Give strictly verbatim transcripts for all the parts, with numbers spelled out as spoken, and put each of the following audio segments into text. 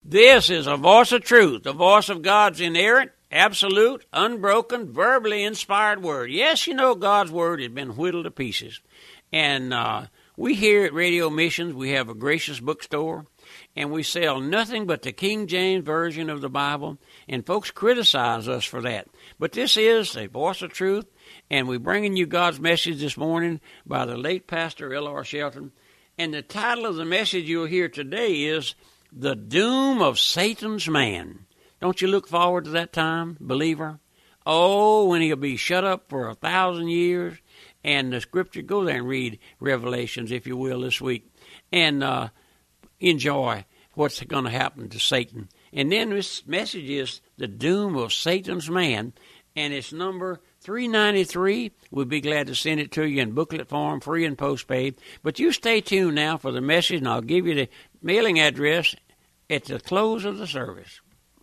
This is a voice of truth, the voice of God's inerrant, absolute, unbroken, verbally inspired word. Yes, you know God's word has been whittled to pieces. And uh, we here at Radio Missions, we have a gracious bookstore, and we sell nothing but the King James Version of the Bible, and folks criticize us for that. But this is a voice of truth, and we're bringing you God's message this morning by the late Pastor L R Shelton. And the title of the message you'll hear today is The Doom of Satan's Man. Don't you look forward to that time, believer? Oh, when he'll be shut up for a thousand years. And the scripture, go there and read Revelations, if you will, this week. And uh, enjoy what's going to happen to Satan. And then this message is The Doom of Satan's Man. And it's number three ninety-three. We'll be glad to send it to you in booklet form, free and postpaid. But you stay tuned now for the message, and I'll give you the mailing address at the close of the service.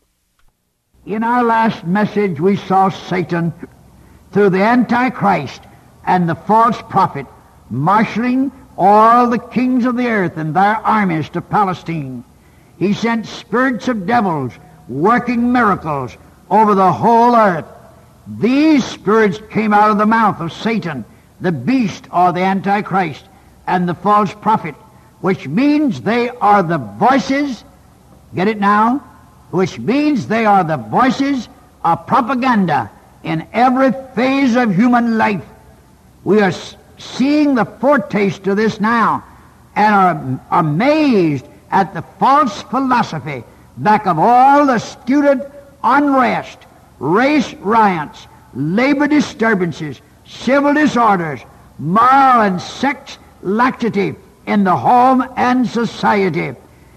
In our last message, we saw Satan through the Antichrist and the false prophet marshaling all the kings of the earth and their armies to Palestine. He sent spirits of devils working miracles over the whole earth. These spirits came out of the mouth of Satan, the beast or the Antichrist, and the false prophet, which means they are the voices, get it now? Which means they are the voices of propaganda in every phase of human life. We are seeing the foretaste of this now and are amazed at the false philosophy back of all the student unrest, race riots, labor disturbances, civil disorders, moral and sex laxity in the home and society,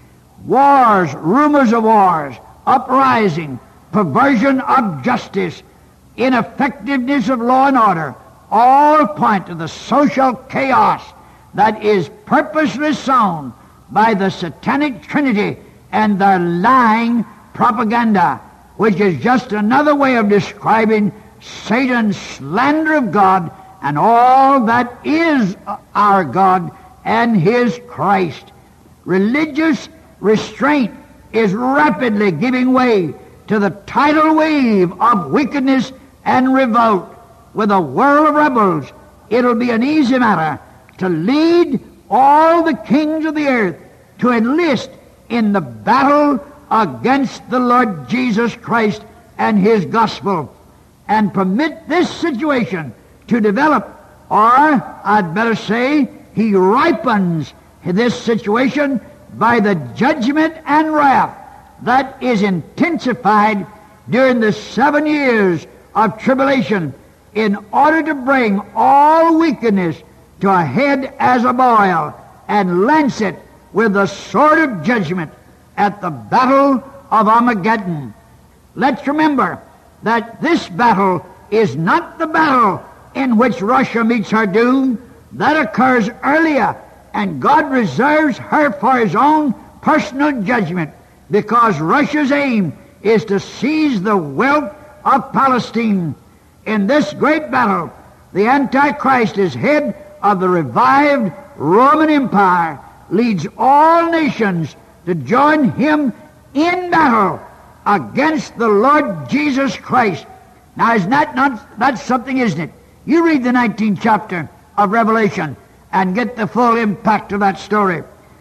wars, rumors of wars, uprising, perversion of justice, ineffectiveness of law and order, all point to the social chaos that is purposely sown by the satanic trinity and their lying propaganda, which is just another way of describing Satan's slander of God and all that is our God and his Christ. Religious restraint is rapidly giving way to the tidal wave of wickedness and revolt. With a whirl of rebels, it'll be an easy matter to lead all the kings of the earth to enlist in the battle against the Lord Jesus Christ and his gospel, and permit this situation to develop, or I'd better say, he ripens this situation by the judgment and wrath that is intensified during the seven years of tribulation, in order to bring all wickedness to a head as a boil and lance it with the sword of judgment at the battle of Armageddon. Let's remember that this battle is not the battle in which Russia meets her doom. That occurs earlier, and God reserves her for his own personal judgment, because Russia's aim is to seize the wealth of Palestine. In this great battle, the Antichrist is head of the revived Roman Empire, leads all nations to join him in battle against the Lord Jesus Christ. Now, is that not, that's something, isn't it? You read the nineteenth chapter of Revelation and get the full impact of that story.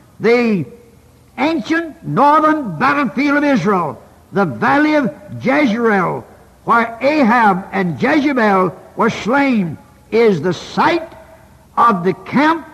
The ancient northern battlefield of Israel, the valley of Jezreel, where Ahab and Jezebel were slain, is the site of the camp,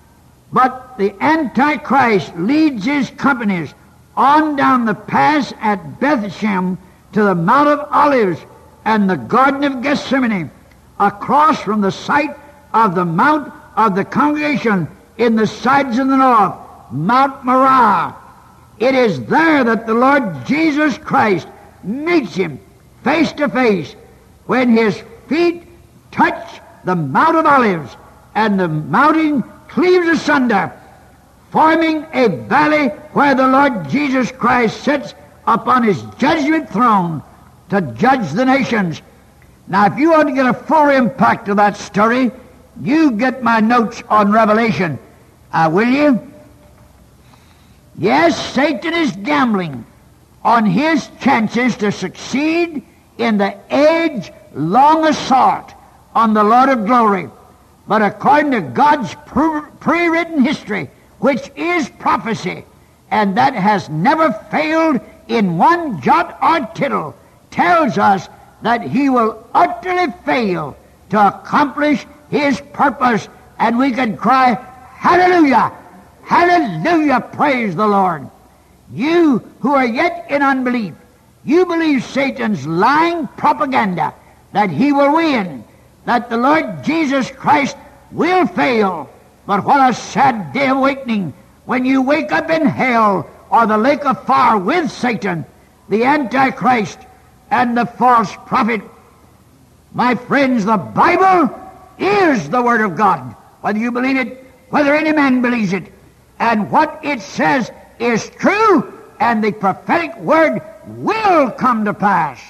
but the Antichrist leads his companies on down the pass at Bethshem to the Mount of Olives and the Garden of Gethsemane, across from the site of the Mount of the Congregation in the sides of the north, Mount Moriah. It is there that the Lord Jesus Christ meets him face to face, when his feet touch the Mount of Olives and the mountain cleaves asunder, forming a valley where the Lord Jesus Christ sits upon his judgment throne to judge the nations. Now, if you want to get a full impact of that story, you get my notes on Revelation. Uh, will you? Yes, Satan is gambling on his chances to succeed in the age-long assault on the Lord of glory. But according to God's pre-written history, which is prophecy, and that has never failed in one jot or tittle, tells us that he will utterly fail to accomplish his purpose, and we can cry, hallelujah, hallelujah, praise the Lord. You who are yet in unbelief, you believe Satan's lying propaganda that he will win, that the Lord Jesus Christ will fail. But what a sad day of awakening when you wake up in hell or the lake of fire with Satan, the Antichrist, and the false prophet. My friends, the Bible is the Word of God, whether you believe it, whether any man believes it. And what it says is true, and the prophetic word will come to pass.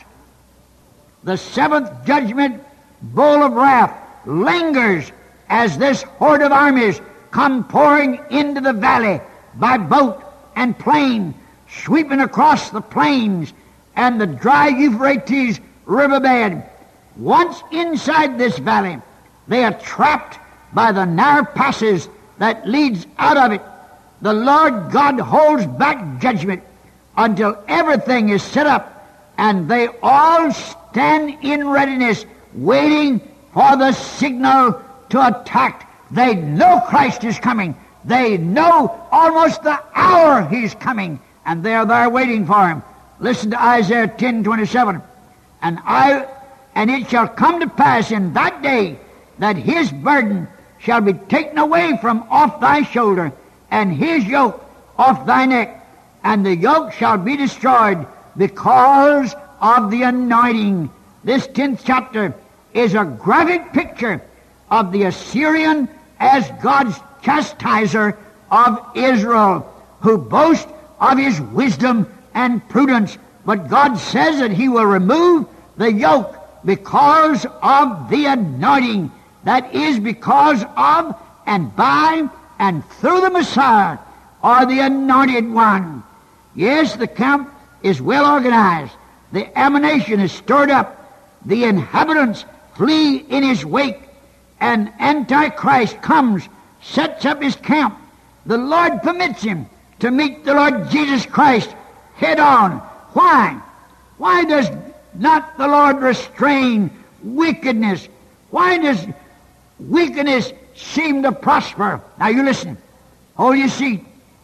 The seventh judgment bowl of wrath lingers as this horde of armies come pouring into the valley by boat and plane, sweeping across the plains and the dry Euphrates riverbed. Once inside this valley, they are trapped by the narrow passes that leads out of it. The Lord God holds back judgment until everything is set up, and they all stand in readiness, waiting for the signal to attack. They know Christ is coming. They know almost the hour he's coming, and they're there waiting for him. Listen to Isaiah ten twenty-seven. And I, and it shall come to pass in that day that his burden shall be taken away from off thy shoulder, and his yoke off thy neck, and the yoke shall be destroyed because of the anointing. This tenth chapter is a graphic picture of the Assyrian as God's chastiser of Israel, who boasts of his wisdom and prudence. But God says that he will remove the yoke because of the anointing. That is because of and by and through the Messiah, or the Anointed One. Yes, the camp is well organized. The ammunition is stored up. The inhabitants flee in his wake. And Antichrist comes, sets up his camp. The Lord permits him to meet the Lord Jesus Christ head on. Why? Why does not the Lord restrain wickedness? Why does wickedness seem to prosper? Now you listen. Hold your seat.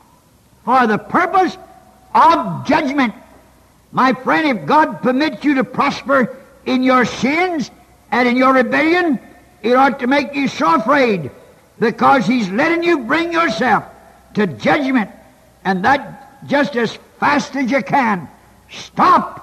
For the purpose of judgment. My friend, if God permits you to prosper in your sins and in your rebellion, it ought to make you so afraid, because he's letting you bring yourself to judgment, and that just as fast as you can. Stop.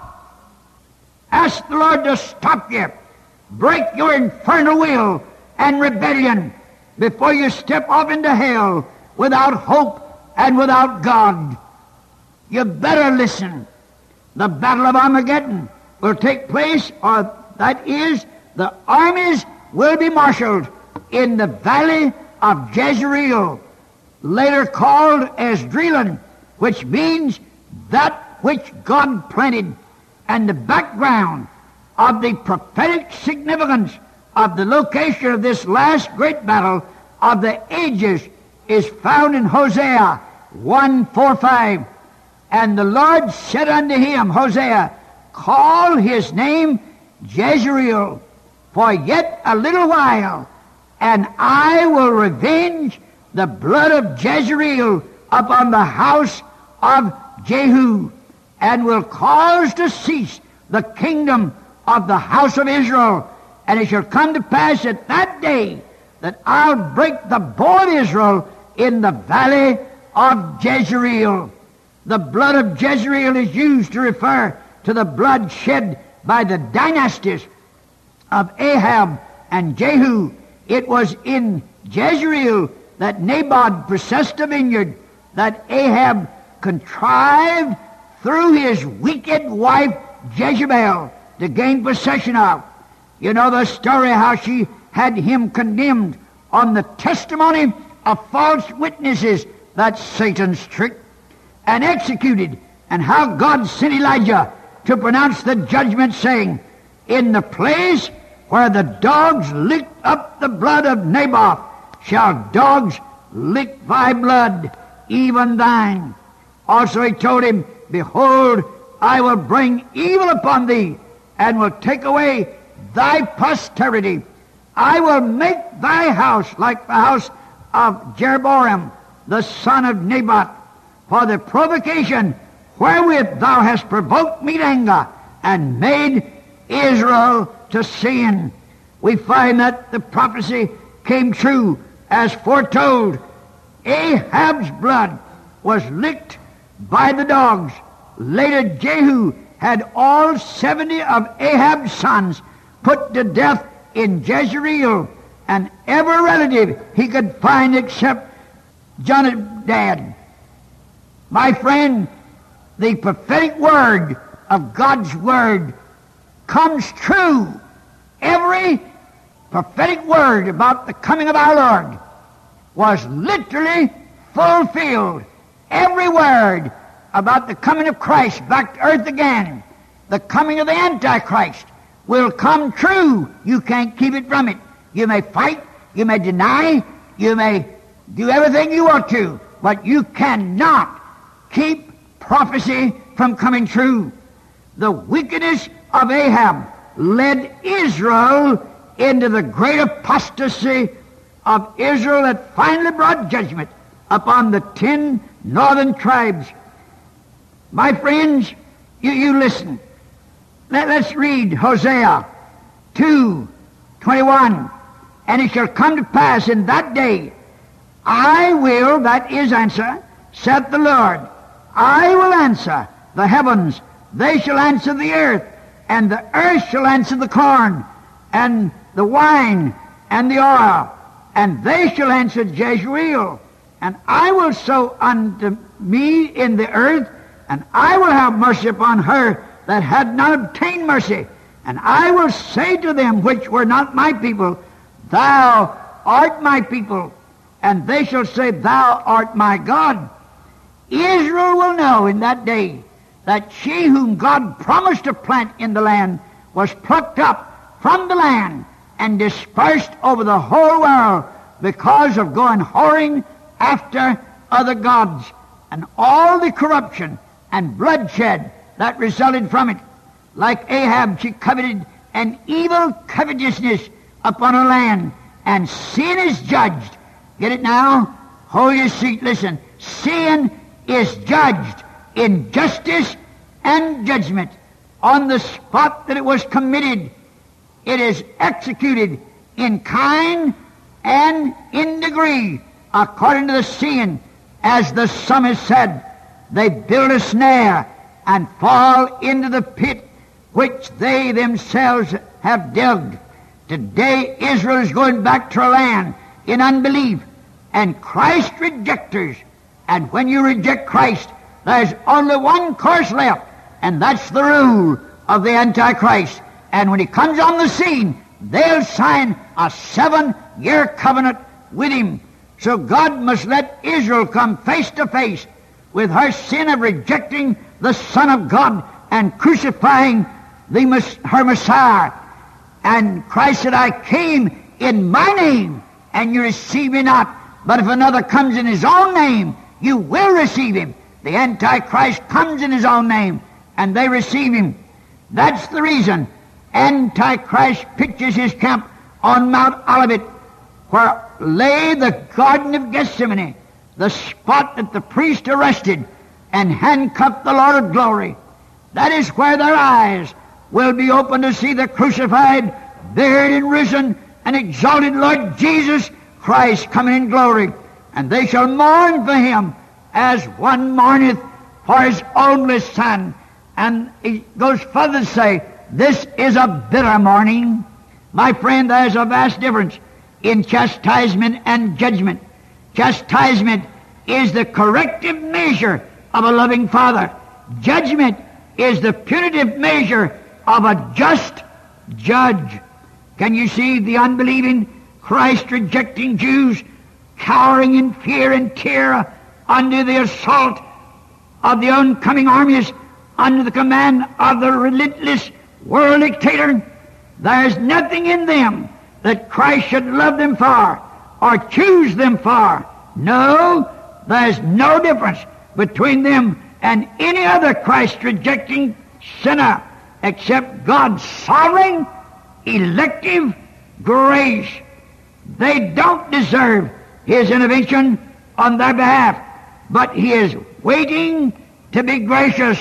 Ask the Lord to stop you. Break your infernal will and rebellion before you step off into hell without hope and without God. You better listen. The Battle of Armageddon will take place, or that is, the armies will be marshaled in the valley of Jezreel, later called Esdraelon, which means that which God planted. And the background of the prophetic significance of the location of this last great battle of the ages is found in Hosea one four five. And the Lord said unto him, Hosea, call his name Jezreel, for yet a little while, and I will revenge the blood of Jezreel upon the house of Jehu, and will cause to cease the kingdom of the house of Israel. And it shall come to pass at that day that I'll break the bow of Israel in the valley of Jezreel. The blood of Jezreel is used to refer to the blood shed by the dynasties of Ahab and Jehu. It was in Jezreel that Naboth possessed a vineyard that Ahab contrived through his wicked wife Jezebel to gain possession of. You know the story how she had him condemned on the testimony of false witnesses. That's Satan's trick. And executed and how God sent Elijah to pronounce the judgment, saying, in the place where the dogs licked up the blood of Naboth shall dogs lick thy blood, even thine. Also he told him, behold, I will bring evil upon thee, and will take away thy posterity. I will make thy house like the house of Jeroboam, the son of Nebat, for the provocation wherewith thou hast provoked me to anger, and made Israel to sin. We find that the prophecy came true as foretold. Ahab's blood was licked by the dogs. Later Jehu had all seventy of Ahab's sons put to death in Jezreel, and every relative he could find except Jonadab. My friend, the prophetic word of God's word comes true. Every prophetic word about the coming of our Lord was literally fulfilled. Every word about the coming of Christ back to earth again, the coming of the Antichrist, will come true. You can't keep it from it. You may fight, you may deny, you may do everything you want to, but you cannot keep prophecy from coming true. The wickedness of Ahab led Israel into the great apostasy of Israel that finally brought judgment upon the ten northern tribes. My friends, you, you listen. Let, let's read Hosea two twenty-one. And it shall come to pass in that day, I will, that is answer, saith the Lord, I will answer the heavens, they shall answer the earth, and the earth shall answer the corn, and the wine, and the oil, and they shall answer Jezreel. And I will sow unto me in the earth, and I will have mercy upon her that had not obtained mercy. And I will say to them which were not my people, Thou art my people, and they shall say, Thou art my God. Israel will know in that day that she whom God promised to plant in the land was plucked up from the land and dispersed over the whole world because of going whoring after other gods, and all the corruption and bloodshed that resulted from it. Like Ahab, she coveted an evil covetousness upon her land, and sin is judged. Get it now? Hold your seat, listen. Sin is judged in justice and judgment. On the spot that it was committed, it is executed in kind and in degree, according to the sin. As the psalmist said, they build a snare and fall into the pit which they themselves have dug. Today Israel is going back to her land in unbelief, and Christ rejectors. And when you reject Christ, there's only one course left, and that's the rule of the Antichrist. And when he comes on the scene, they'll sign a seven-year covenant with him. So God must let Israel come face to face with her sin of rejecting the Son of God and crucifying the, her Messiah. And Christ said, I came in my name, and you receive me not. But if another comes in his own name, you will receive him. The Antichrist comes in his own name, and they receive him. That's the reason Antichrist pitches his camp on Mount Olivet, where lay the Garden of Gethsemane, the spot that the priest arrested and handcuffed the Lord of glory. That is where their eyes will be open to see the crucified, buried, and risen, and exalted Lord Jesus Christ coming in glory. And they shall mourn for him as one mourneth for his only son. And he goes further to say, this is a bitter mourning. My friend, there is a vast difference in chastisement and judgment. Chastisement is the corrective measure of a loving Father. Judgment is the punitive measure of a just judge. Can you see the unbelieving, Christ-rejecting Jews cowering in fear and terror under the assault of the oncoming armies under the command of the relentless world dictator, there's nothing in them that Christ should love them for or choose them for. No, there's no difference between them and any other Christ-rejecting sinner except God's sovereign, elective grace. They don't deserve His intervention on their behalf, but He is waiting to be gracious.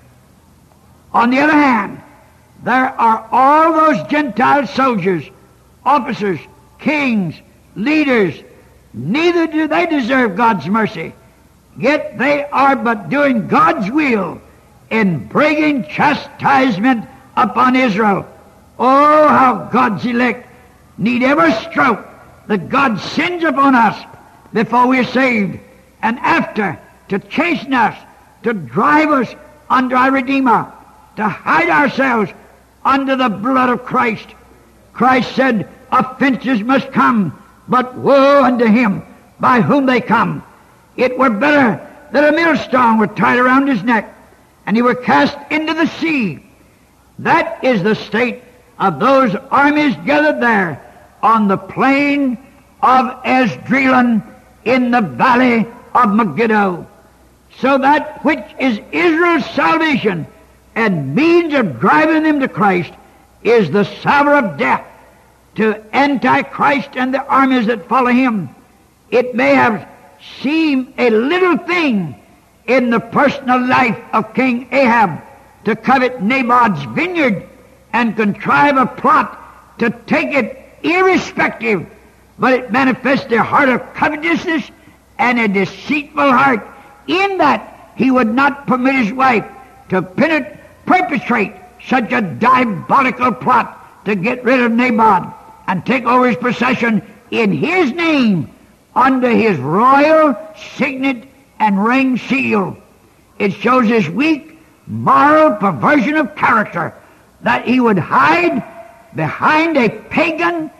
On the other hand, there are all those Gentile soldiers, officers, kings, leaders. Neither do they deserve God's mercy, yet they are but doing God's will in bringing chastisement upon Israel. Oh, how God's elect need every stroke that God sends upon us before we're saved, and after, to chasten us, to drive us under our Redeemer, to hide ourselves under the blood of Christ. Christ said, offenses must come, but woe unto him by whom they come. It were better that a millstone were tied around his neck, and he were cast into the sea. That is the state of those armies gathered there on the plain of Esdraelon in the valley of Megiddo. So that which is Israel's salvation and means of driving them to Christ is the salver of death to Antichrist and the armies that follow him. It may have seemed a little thing in the personal life of King Ahab to covet Naboth's vineyard and contrive a plot to take it irrespective, but it manifests a heart of covetousness and a deceitful heart, in that he would not permit his wife to penet- perpetrate such a diabolical plot to get rid of Naboth and take over his possession in his name under his royal signet and ring seal. It shows his weak moral perversion of character, that he would hide behind a pagan,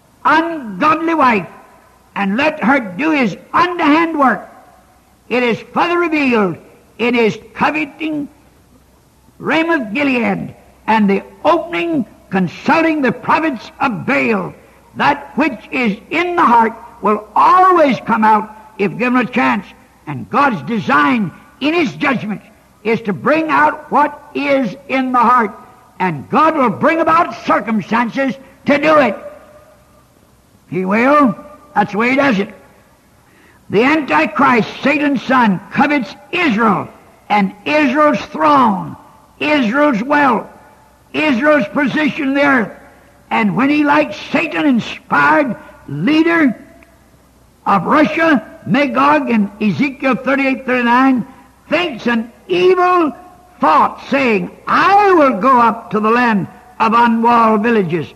ungodly wife and let her do his underhand work. It is further revealed in his coveting Ramoth Gilead and the opening consulting the prophets of Baal. That which is in the heart will always come out if given a chance, and God's design in his judgment is to bring out what is in the heart, and God will bring about circumstances to do it. He will. That's the way he does it. The Antichrist, Satan's son, covets Israel and Israel's throne, Israel's wealth, Israel's position in the earth. And when he, like Satan-inspired leader of Russia, Magog, in Ezekiel thirty-eight thirty-nine, thinks an evil thought, saying, I will go up to the land of unwalled villages.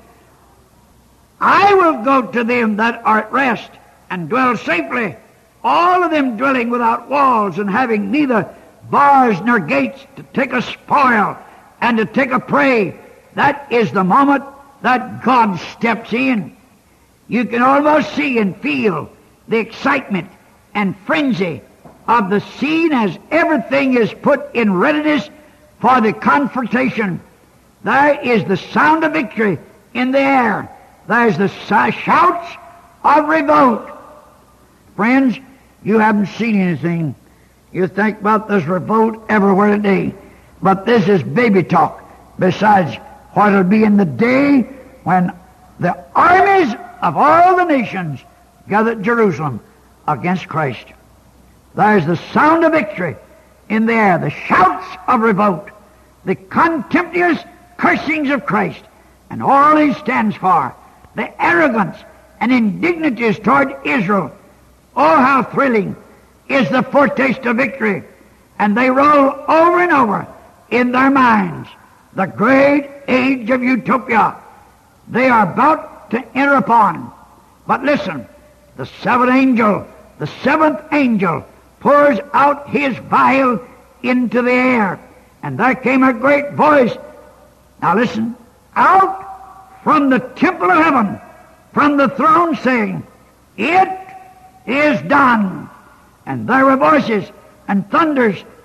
I will go to them that are at rest and dwell safely, all of them dwelling without walls and having neither bars nor gates, to take a spoil and to take a prey. That is the moment that God steps in. You can almost see and feel the excitement and frenzy of the scene as everything is put in readiness for the confrontation. There is the sound of victory in the air. There's the shouts of revolt. Friends, you haven't seen anything. You think about this revolt everywhere today. But this is baby talk besides what will be in the day when the armies of all the nations gather at Jerusalem against Christ. There's the sound of victory in the air, the shouts of revolt, the contemptuous cursings of Christ and all he stands for, the arrogance and indignities toward Israel. Oh, how thrilling is the foretaste of victory. And they roll over and over in their minds the great age of utopia they are about to enter upon. But listen, the seventh angel, the seventh angel pours out his vial into the air, and there came a great voice. Now listen, out from the temple of heaven, from the throne, saying, it is done. And there were voices and thunders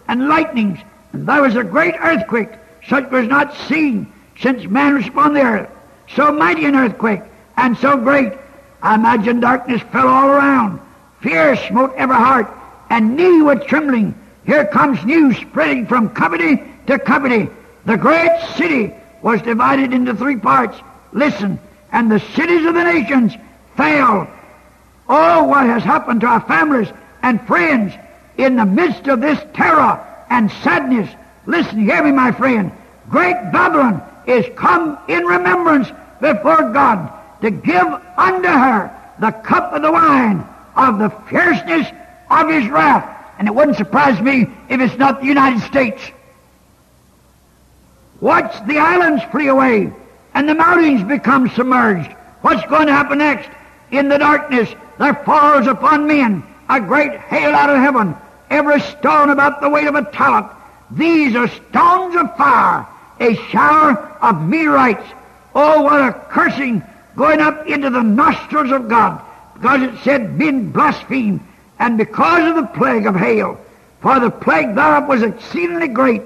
and lightnings, and there was a great earthquake, such was not seen since man was upon the earth. So mighty an earthquake, and so great. I imagine darkness fell all around. Fear smote every heart, and knee was trembling. Here comes news spreading from company to company. The great city was divided into three parts. Listen, and the cities of the nations fell. Oh, what has happened to our families and friends in the midst of this terror and sadness? Listen, hear me, my friend. Great Babylon is come in remembrance before God to give unto her the cup of the wine of the fierceness of his wrath. And it wouldn't surprise me if it's not the United States. Watch the islands flee away and the mountains become submerged. What's going to happen next? In the darkness there falls upon men a great hail out of heaven, every stone about the weight of a talent. These are stones of fire, a shower of meteorites. Oh, what a cursing going up into the nostrils of God, because it said men blaspheme, and because of the plague of hail, for the plague thereof was exceedingly great.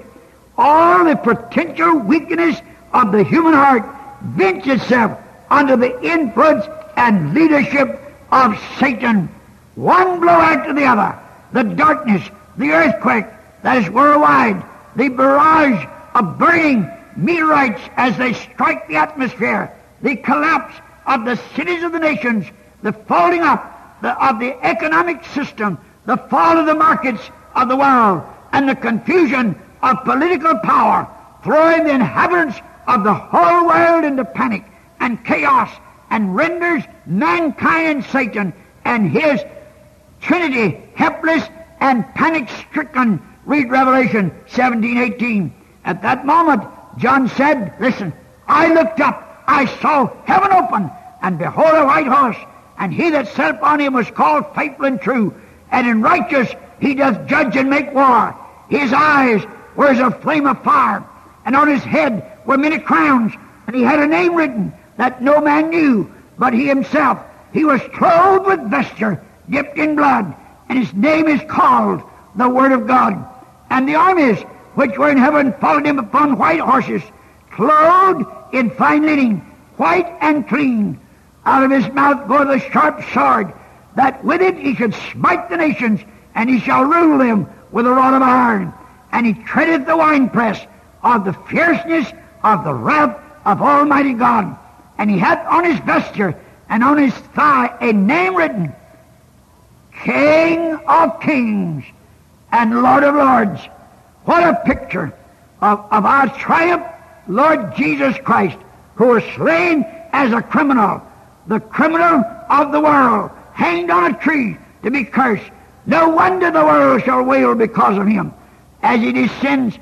All the potential weakness of the human heart vents itself under the influence and leadership of Satan. One blow after the other, the darkness, the earthquake that is worldwide, the barrage of burning meteorites as they strike the atmosphere, the collapse of the cities of the nations, the folding up the, of the economic system, the fall of the markets of the world, and the confusion of political power, throwing the inhabitants of the whole world into panic and chaos, and renders mankind and Satan and his Trinity helpless and panic-stricken. Read Revelation seventeen eighteen. At that moment, John said, listen, I looked up, I saw heaven open, and behold a white horse, and he that sat upon him was called Faithful and True, and in righteous he doth judge and make war. His eyes were as a flame of fire, and on his head were many crowns, and he had a name written that no man knew but he himself. He was clothed with vesture dipped in blood, and his name is called the Word of God. And the armies which were in heaven followed him upon white horses, clothed in fine linen, white and clean. Out of his mouth goeth a sharp sword, that with it he should smite the nations, and he shall rule them with a rod of iron. And he treadeth the winepress of the fierceness of the wrath of Almighty God. And he hath on his vesture and on his thigh a name written, King of Kings and Lord of Lords. What a picture of, of our triumph, Lord Jesus Christ, who was slain as a criminal, the criminal of the world, hanged on a tree to be cursed. No wonder the world shall wail because of him. As he descends,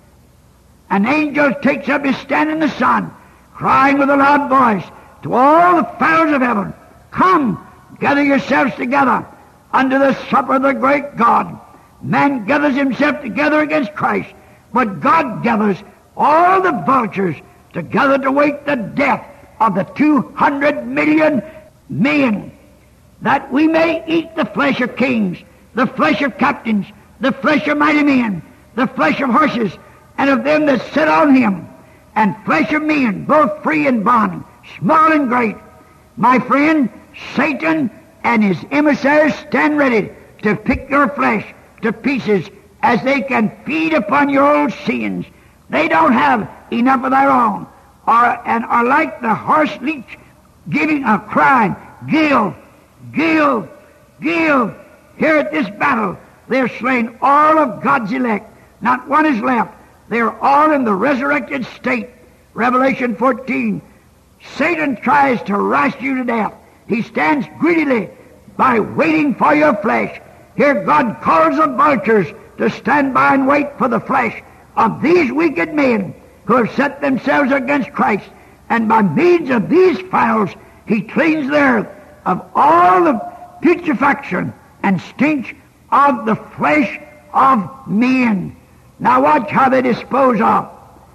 an angel takes up his stand in the sun, crying with a loud voice to all the fowls of heaven, come, gather yourselves together unto the supper of the great God. Man gathers himself together against Christ, but God gathers all the vultures together to wait the death of the two hundred million men, that we may eat the flesh of kings, the flesh of captains, the flesh of mighty men, the flesh of horses, and of them that sit on him, and flesh of men, both free and bond, small and great. My friend, Satan and his emissaries stand ready to pick your flesh to pieces as they can feed upon your old sins. They don't have enough of their own, or, and are like the horse leech giving a cry, Give, give, give. Here at this battle, they're slain all of God's elect. Not one is left. They're all in the resurrected state. Revelation fourteen. Satan tries to rush you to death. He stands greedily by waiting for your flesh. Here God calls the vultures to stand by and wait for the flesh of these wicked men who have set themselves against Christ. And by means of these fowls, he cleans the earth of all the putrefaction and stench of the flesh of men. Now watch how they dispose of.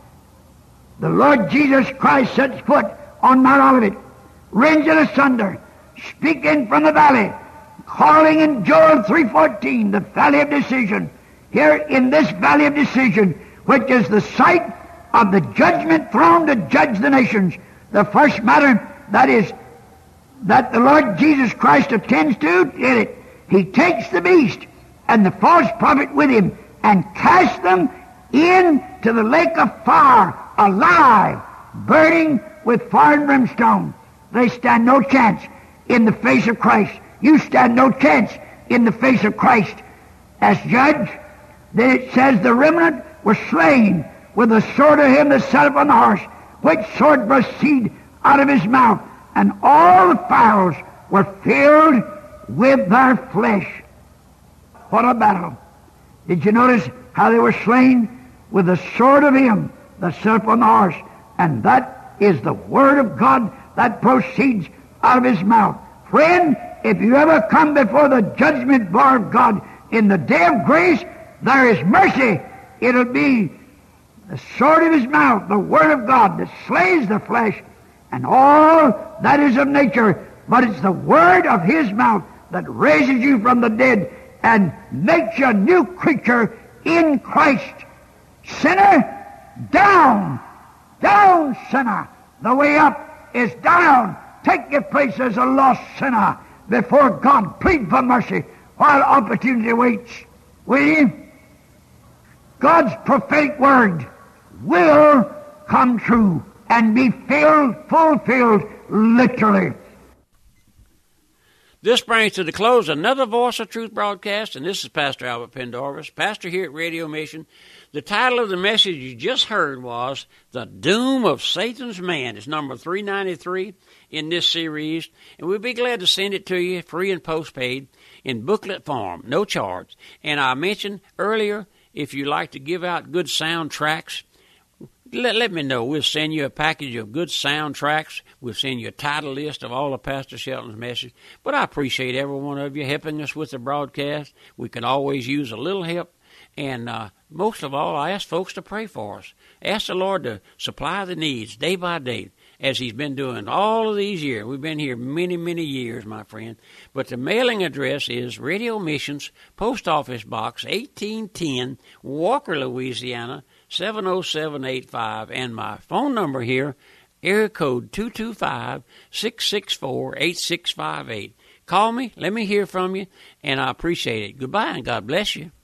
The Lord Jesus Christ sets foot on Mount Olivet, rends it asunder, speaking from the valley, calling in Joel three fourteen, the valley of decision. here in this valley of decision, which is the site of the judgment throne to judge the nations. The first matter that is that the Lord Jesus Christ attends to is it. He takes the beast and the false prophet with him and casts them into the lake of fire, alive, burning with fire and brimstone. They stand no chance in the face of Christ. You stand no chance in the face of Christ as judge. Then it says the remnant were slain with the sword of him that sat upon the horse, which sword proceeded out of his mouth, and all the fowls were filled with their flesh. What a battle. Did you notice how they were slain? With the sword of him that sat upon the horse. And that is the word of God that proceeds out of his mouth. Friend, if you ever come before the judgment bar of God in the day of grace, there is mercy. It'll be the sword of his mouth, the word of God that slays the flesh and all that is of nature. But it's the word of his mouth that raises you from the dead and makes you a new creature in Christ. Sinner, down, down, sinner. The way up is down. Take your place as a lost sinner before God. Plead for mercy while opportunity waits. Will you? God's prophetic word will come true and be filled, fulfilled, literally. This brings to the close another Voice of Truth broadcast, and this is Pastor Albert Pendarvis, pastor here at Radio Mission. The title of the message you just heard was The Doom of Satan's Man. It's number three ninety-three in this series, and we'll be glad to send it to you free and postpaid in booklet form, no charge. And I mentioned earlier, if you like to give out good soundtracks, Let, let me know. We'll send you a package of good soundtracks. We'll send you a title list of all of Pastor Shelton's messages. But I appreciate every one of you helping us with the broadcast. We can always use a little help. And uh, most of all, I ask folks to pray for us. Ask the Lord to supply the needs day by day, as he's been doing all of these years. We've been here many, many years, my friend. But the mailing address is Radio Missions, Post Office Box eighteen ten, Walker, Louisiana, seven oh seven eight five. And my phone number here, area code two two five, six six four, eight six five eight. Call me, let me hear from you, and I appreciate it. Goodbye, and God bless you.